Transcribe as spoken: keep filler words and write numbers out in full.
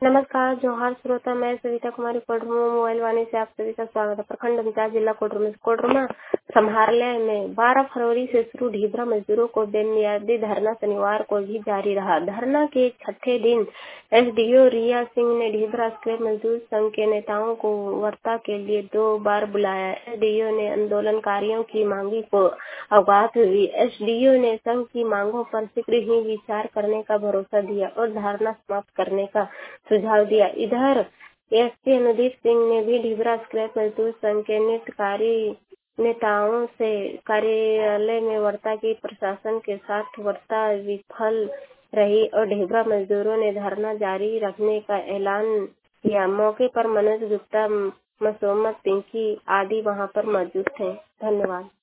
नमस्कार, जोहार श्रोता। मैं सविता कुमारी कोडरमा मोबाइल वाणी से आप सभी का स्वागत है। प्रखंड पंचायत जिला कोडरमा कोडरमा समाहरणालय में बारह फरवरी से शुरू ढीबरा मजदूरों को बेनियादी धरना शनिवार को भी जारी रहा। धरना के छठे दिन एसडीओ रिया सिंह ने ढीबरा स्क्रैप मजदूर संघ के नेताओं को वार्ता के लिए दो बार बुलाया। एसडीओ ने आंदोलनकारियों की मांगी को अवगत हुई। एसडीओ ने संघ की मांगों पर शीघ्र ही विचार करने का भरोसा दिया और धरना समाप्त करने का सुझाव दिया। इधर एसपी अनुदीप सिंह ने भी ढीबरा स्क्रैप मजदूर संघ के नृत्यकारी नेताओं से कार्यालय में वार्ता की। प्रशासन के साथ वार्ता विफल रही और ढीबरा मजदूरों ने धरना जारी रखने का ऐलान किया। मौके पर मनोज गुप्ता, मसोमत पिंकी आदि वहां पर मौजूद थे। धन्यवाद।